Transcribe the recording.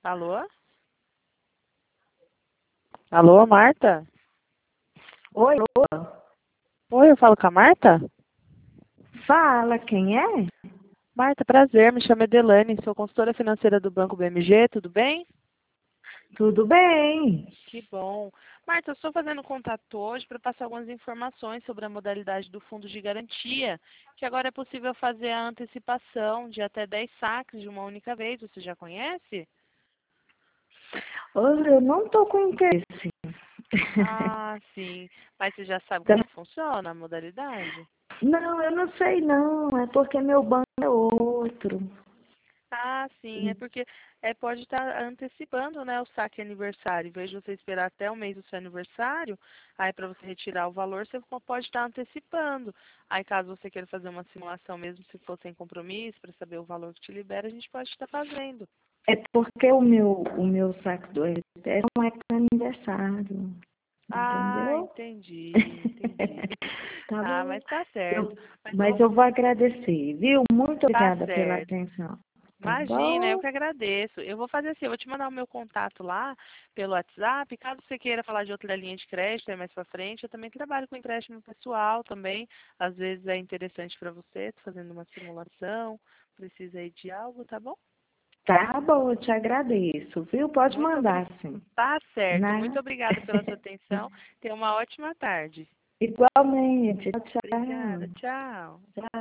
Alô? Alô, Marta? Oi, oi. Oi, eu falo com a Marta? Fala, quem é? Marta, prazer, me chamo Edelane, sou consultora financeira do Banco BMG, tudo bem? Tudo bem? Que bom. Marta, eu estou fazendo contato hoje para passar algumas informações sobre a modalidade do fundo de garantia, que agora é possível fazer a antecipação de até 10 saques de uma única vez, você já conhece? Olha, eu não estou com interesse. Ah, sim. Mas você já sabe Tá. como funciona a modalidade? Não, eu não sei não. É porque meu banco é outro. Ah, sim, é porque pode estar antecipando, né, o saque aniversário. Em vez de você esperar até o mês do seu aniversário, aí para você retirar o valor, você pode estar antecipando. Aí caso você queira fazer uma simulação mesmo, se for sem compromisso, para saber o valor que te libera, a gente pode estar fazendo. É porque o meu saco do STF não é para aniversário. Ah, Entendeu? entendi. Tá Ah, bom. mas tá certo. Mas eu Mas eu vou agradecer, viu? Muito tá obrigada pela certo. atenção. Tá Imagina, eu bom? que agradeço. Eu vou fazer assim, eu vou te mandar o meu contato lá pelo WhatsApp. Caso você queira falar de outra linha de crédito aí mais pra frente, eu também trabalho com empréstimo pessoal também. Às vezes é interessante para você, tô fazendo uma simulação, precisa aí de algo, tá bom? Tá bom, eu te agradeço, viu? Pode Muito mandar, obrigada. sim. Tá certo. Muito Né? obrigada pela sua atenção. Tenha uma ótima tarde. Igualmente. Tchau, Obrigada. tchau. Tchau. Tchau.